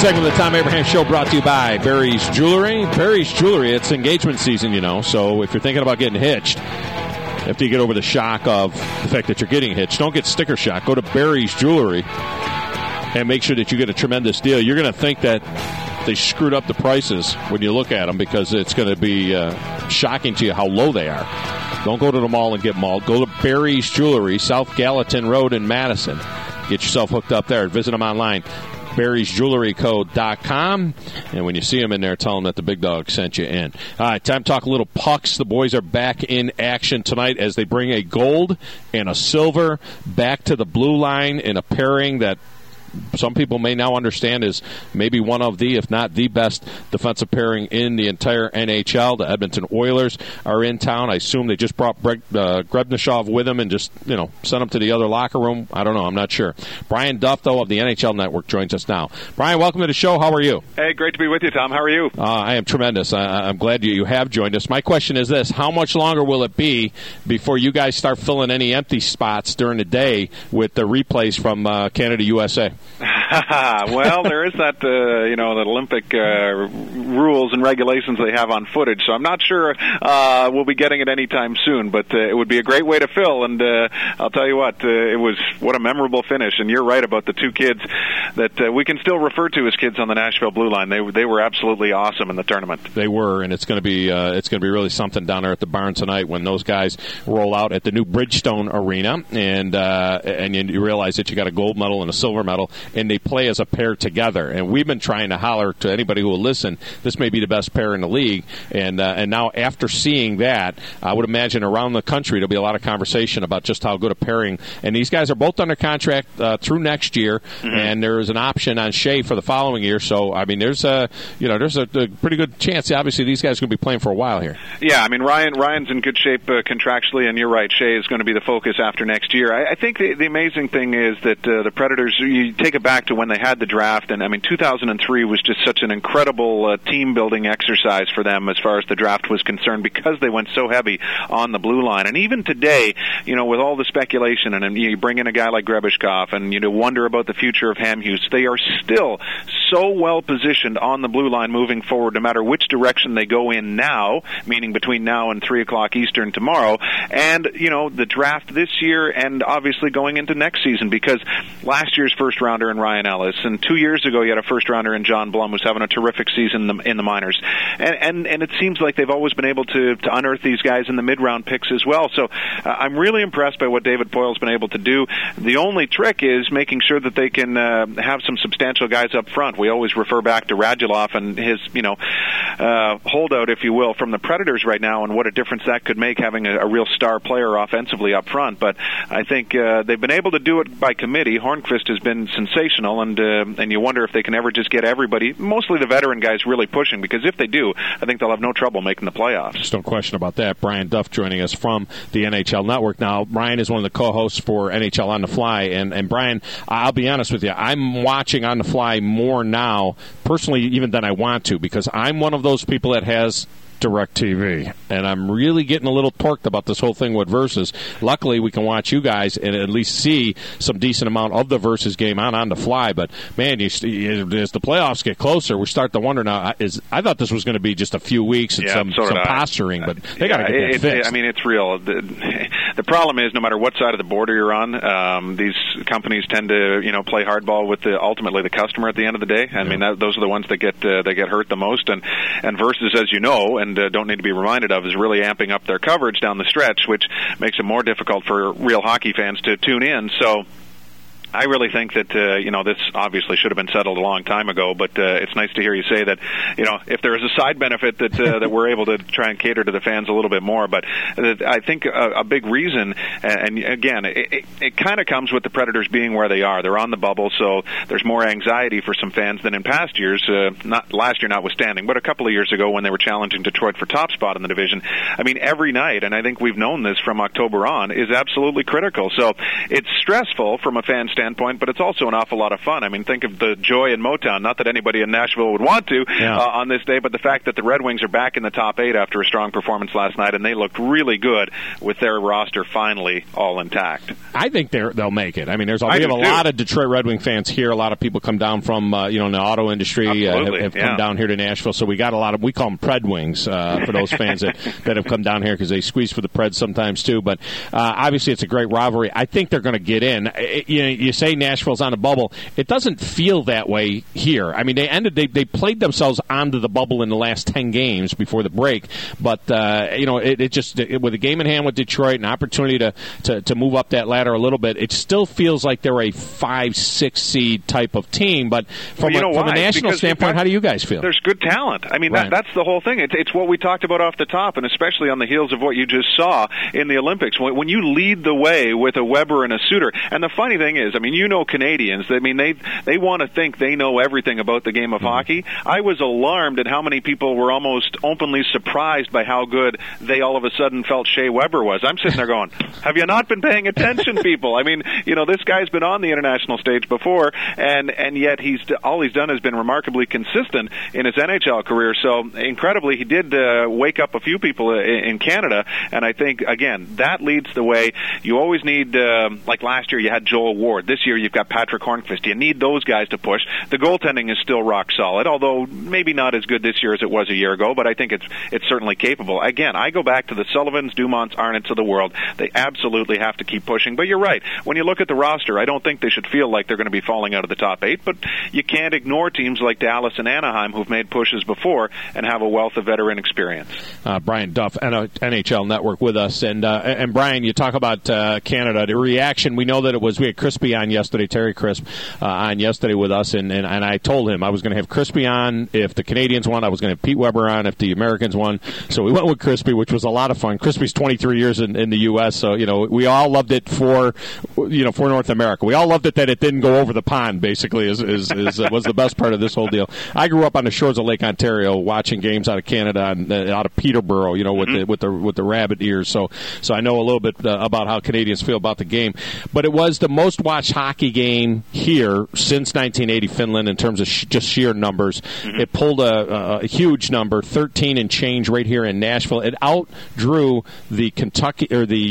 segment of the Tom Abraham Show brought to you by Barry's Jewelry. Barry's Jewelry, it's engagement season, you know, so if you're thinking about getting hitched, after you get over the shock of the fact that you're getting hitched, don't get sticker shock. Go to Barry's Jewelry and make sure that you get a tremendous deal. You're going to think that they screwed up the prices when you look at them because it's going to be shocking to you how low they are. Don't go to the mall and get mauled. Go to Barry's Jewelry, South Gallatin Road in Madison. Get yourself hooked up there. Visit them online. Barry'sJewelryCo.com. And when you see them in there, tell them that the big dog sent you in. All right, time to talk a little pucks. The boys are back in action tonight as they bring a gold and a silver back to the blue line in a pairing that some people may now understand is maybe one of the, if not the best defensive pairing in the entire NHL. The Edmonton Oilers are in town. I assume they just brought Grebnishov with them and just, you know, sent him to the other locker room. I don't know. I'm not sure. Brian Duff, though, of the NHL Network joins us now. Brian, welcome to the show. How are you? Hey, great to be with you, Tom. How are you? I am tremendous. I'm glad you have joined us. My question is this. How much longer will it be before you guys start filling any empty spots during the day with the replays from Canada, USA? Well, there is that, that Olympic rules and regulations they have on footage, so I'm not sure we'll be getting it anytime soon, but it would be a great way to fill, and I'll tell you what, what a memorable finish, and you're right about the two kids that we can still refer to as kids on the Nashville Blue Line. They were absolutely awesome in the tournament. They were, and it's going to be really something down there at the barn tonight when those guys roll out at the new Bridgestone Arena, and you realize that you got a gold medal and a silver medal, and they play as a pair together. And we've been trying to holler to anybody who will listen, this may be the best pair in the league. And now after seeing that, I would imagine around the country there'll be a lot of conversation about just how good a pairing. And these guys are both under contract through next year, and there's an option on Shea for the following year. So, I mean, there's a pretty good chance. Obviously, these guys are going to be playing for a while here. Yeah, I mean, Ryan's in good shape contractually, and you're right, Shea is going to be the focus after next year. I think the amazing thing is that the Predators, you take it back to when they had the draft, and I mean 2003 was just such an incredible team-building exercise for them as far as the draft was concerned because they went so heavy on the blue line. And even today, with all the speculation, and you bring in a guy like Grebishkov, and you wonder about the future of Hamhuis, they are still so well positioned on the blue line moving forward, no matter which direction they go in now, meaning between now and 3 o'clock Eastern tomorrow, and the draft this year, and obviously going into next season, because last year's first-rounder in Ryan Ellis, and 2 years ago you had a first-rounder in John Blum who's having a terrific season in the minors. And it seems like they've always been able to unearth these guys in the mid-round picks as well. So I'm really impressed by what David Poile's been able to do. The only trick is making sure that they can have some substantial guys up front. We always refer back to Radulov and his, holdout, if you will, from the Predators right now, and what a difference that could make having a real star player offensively up front. But I think they've been able to do it by committee. Hornqvist has been sensational, and you wonder if they can ever just get everybody, mostly the veteran guys, really pushing, because if they do, I think they'll have no trouble making the playoffs. Just no question about that. Brian Duff joining us from the NHL Network. Now, Brian is one of the co-hosts for NHL On the Fly, and Brian, I'll be honest with you, I'm watching On the Fly more now, personally, even than I want to, because I'm one of those people that has DirecTV, and I'm really getting a little torqued about this whole thing with Versus. Luckily, we can watch you guys and at least see some decent amount of the Versus game on the fly. But man, as the playoffs get closer, we start to wonder now. I thought this was going to be just a few weeks and some posturing, but they got to get that fixed. I mean, it's real. The problem is, no matter what side of the border you're on, these companies tend to play hardball with ultimately the customer at the end of the day. I mean, those are the ones that get hurt the most. And Versus, as you know, and don't need to be reminded of, is really amping up their coverage down the stretch, which makes it more difficult for real hockey fans to tune in. So I really think that, this obviously should have been settled a long time ago, but it's nice to hear you say that, if there is a side benefit that that we're able to try and cater to the fans a little bit more. But I think a big reason, and again, it kind of comes with the Predators being where they are. They're on the bubble, so there's more anxiety for some fans than in past years, not last year notwithstanding, but a couple of years ago when they were challenging Detroit for top spot in the division. I mean, every night, and I think we've known this from October on, is absolutely critical. So it's stressful from a fan standpoint, standpoint, but it's also an awful lot of fun. I mean, think of the joy in Motown. Not that anybody in Nashville would want to on this day, but the fact that the Red Wings are back in the top 8 after a strong performance last night, and they looked really good with their roster finally all intact. I think they'll make it. I mean, we have a lot of Detroit Red Wing fans here. A lot of people come down from in the auto industry have come down here to Nashville. So we got a lot of, we call them Pred Wings for those fans that have come down here because they squeeze for the Preds sometimes too. But obviously it's a great rivalry. I think they're going to get in. You say Nashville's on a bubble. It doesn't feel that way here. I mean, they played themselves onto the bubble in the last 10 games before the break. But with a game in hand with Detroit, an opportunity to move up that ladder a little bit, it still feels like they're a 5-6 seed type of team. But from a national standpoint, how do you guys feel? There's good talent. I mean, that's the whole thing. It's what we talked about off the top, and especially on the heels of what you just saw in the Olympics. When you lead the way with a Weber and a Suter, and the funny thing is, I mean, Canadians, I mean, they want to think they know everything about the game of hockey. I was alarmed at how many people were almost openly surprised by how good they all of a sudden felt Shea Weber was. I'm sitting there going, have you not been paying attention, people? I mean, this guy's been on the international stage before, and yet all he's done has been remarkably consistent in his NHL career. So incredibly, he did wake up a few people in Canada, and I think, again, that leads the way. You always need, like last year, you had Joel Ward. This year, you've got Patrick Hornqvist. You need those guys to push. The goaltending is still rock solid, although maybe not as good this year as it was a year ago, but I think it's certainly capable. Again, I go back to the Sullivans, Dumonts, Arnott's of the world. They absolutely have to keep pushing. But you're right. When you look at the roster, I don't think they should feel like they're going to be falling out of the top 8, but you can't ignore teams like Dallas and Anaheim who've made pushes before and have a wealth of veteran experience. Brian Duff, NHL Network, with us. And Brian, you talk about Canada. The reaction, we know that we had Crispy on yesterday, Terry Crisp, on yesterday with us, and I told him I was going to have Crispy on if the Canadians won. I was going to have Pete Weber on if the Americans won. So we went with Crispy, which was a lot of fun. Crispy's 23 years in the U.S., so we all loved it for North America. We all loved it that it didn't go over the pond. Basically, was the best part of this whole deal. I grew up on the shores of Lake Ontario, watching games out of Canada and out of Peterborough, with the rabbit ears. So I know a little bit about how Canadians feel about the game. But it was the most watched hockey game here since 1980 Finland in terms of just sheer numbers. Mm-hmm. It pulled a huge number, 13 and change right here in Nashville. It outdrew the Kentucky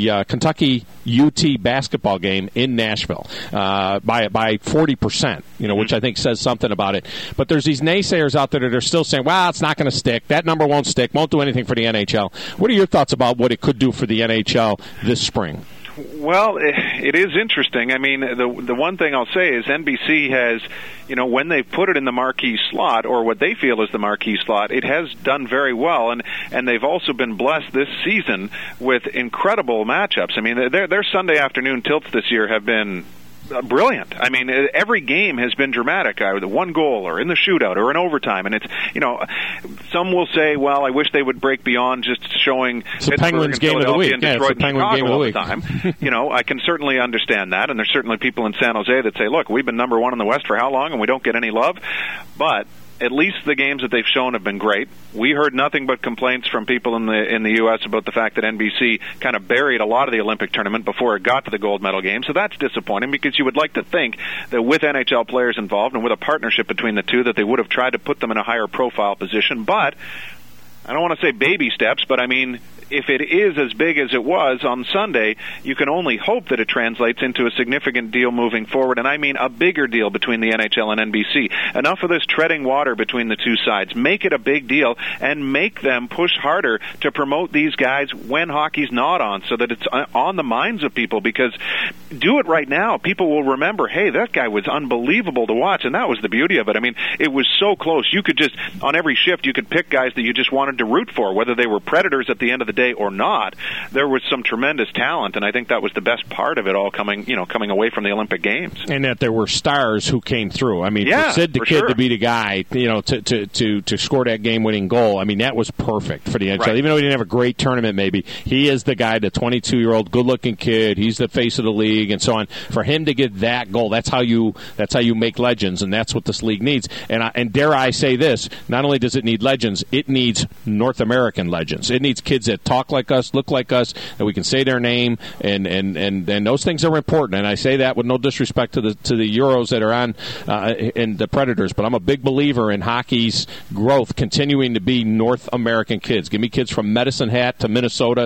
UT basketball game in Nashville by 40%, which I think says something about it. But there's these naysayers out there that are still saying, well, it's not going to stick. That number won't stick, won't do anything for the NHL. What are your thoughts about what it could do for the NHL this spring? Well, it is interesting. I mean, the one thing I'll say is NBC has, when they put it in the marquee slot, or what they feel is the marquee slot, it has done very well, and they've also been blessed this season with incredible matchups. I mean, their Sunday afternoon tilts this year have been brilliant. I mean, every game has been dramatic, either one goal or in the shootout or in overtime. And it's, some will say, well, I wish they would break beyond just showing Pittsburgh and Philadelphia and Detroit and Chicago all the time. I can certainly understand that. And there's certainly people in San Jose that say, look, we've been number one in the West for how long and we don't get any love? But at least the games that they've shown have been great. We heard nothing but complaints from people in the U.S. about the fact that NBC kind of buried a lot of the Olympic tournament before it got to the gold medal game. So that's disappointing, because you would like to think that with NHL players involved and with a partnership between the two, that they would have tried to put them in a higher profile position. But I don't want to say baby steps, but I mean, if it is as big as it was on Sunday, you can only hope that it translates into a significant deal moving forward, and I mean a bigger deal between the NHL and NBC. Enough of this treading water between the two sides. Make it a big deal and make them push harder to promote these guys when hockey's not on, so that it's on the minds of people, because do it right now, people will remember, hey, that guy was unbelievable to watch, and that was the beauty of it. I mean, it was so close. You could just, on every shift, you could pick guys that you just wanted to root for, whether they were Predators at the end of the day or not. There was some tremendous talent, and I think that was the best part of it all coming away from the Olympic Games. And that there were stars who came through. I mean, for Sid the Kid to be the guy, to score that game-winning goal, I mean, that was perfect for the NHL. Right. Even though he didn't have a great tournament, maybe, he is the guy, the 22-year-old good-looking kid. He's the face of the league and so on. For him to get that goal, that's how you make legends, and that's what this league needs. And dare I say this, not only does it need legends, it needs North American legends. It needs kids that talk like us, look like us, that we can say their name, and those things are important. And I say that with no disrespect to the Euros that are on and the Predators, but I'm a big believer in hockey's growth continuing to be North American kids. Give me kids from Medicine Hat to Minnesota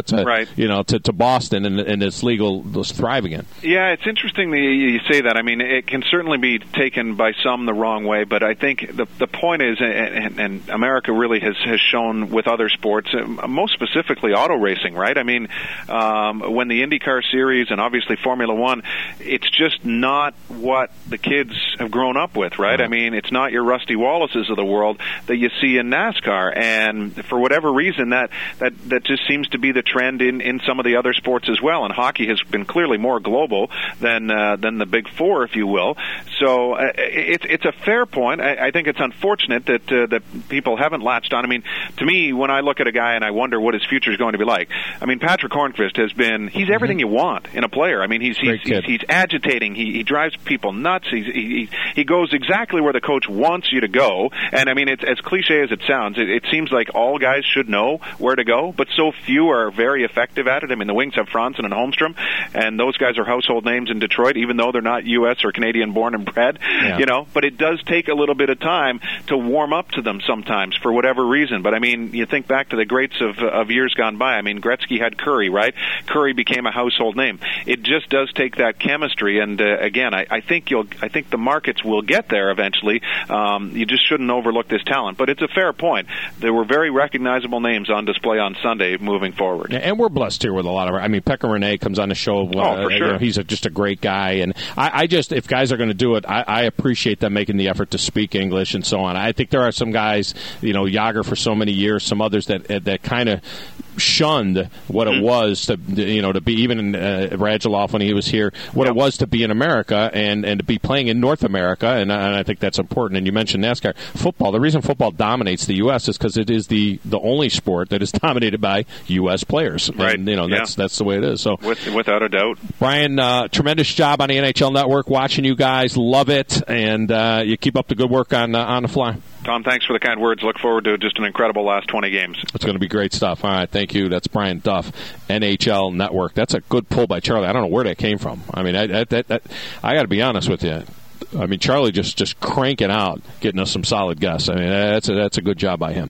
to Boston, and this league will thrive again. Yeah, it's interesting that you say that. I mean, it can certainly be taken by some the wrong way, but I think the point is, and America really has shown with other sports, most specifically auto racing, right? I mean, when the IndyCar Series and obviously Formula One, it's just not what the kids have grown up with, right? I mean, it's not your Rusty Wallaces of the world that you see in NASCAR, and for whatever reason, that just seems to be the trend in some of the other sports as well. And hockey has been clearly more global than the Big Four, if you will. So it's a fair point. I think it's unfortunate that people haven't latched on. I mean, to me, when I look at a guy and I wonder what his future is going to be like, I mean, Patrick Hornqvist he's everything you want in a player. I mean, he's agitating. He drives people nuts. He goes exactly where the coach wants you to go. And I mean, it's as cliche as it sounds. It seems like all guys should know where to go, but so few are very effective at it. I mean, the Wings have Franzen and Holmstrom, and those guys are household names in Detroit, even though they're not U.S. or Canadian born and bred. Yeah. But it does take a little bit of time to warm up to them sometimes for whatever reason. But I mean, you think back to the greats of years gone by. I mean, Gretzky had Curry, right? Curry became a household name. It just does take that chemistry, and again, I think the markets will get there eventually. You just shouldn't overlook this talent. But it's a fair point. There were very recognizable names on display on Sunday moving forward. And we're blessed here with a lot of. I mean, Pekka Rinne comes on the show. For sure. He's just a great guy, and I just, if guys are going to do it, I appreciate them making the effort to speak English and so on. I think there are some guys, Yager for so many years, some others that kind of shunned what it was to be, even Radulov when he was here, what it was to be in America and to be playing in North America, and I think that's important. And you mentioned NASCAR. Football, the reason football dominates the U.S. is because it is the only sport that is dominated by U.S. players. Right. And, that's the way it is. So without a doubt. Brian, tremendous job on the NHL Network, watching you guys, love it, and you keep up the good work on the fly. Tom, thanks for the kind words. Look forward to just an incredible last 20 games. It's going to be great stuff. All right, thank you. That's Brian Duff, NHL Network. That's a good pull by Charlie. I don't know where that came from. I mean, I got to be honest with you. I mean, Charlie just cranking out, getting us some solid guests. I mean, that's a good job by him.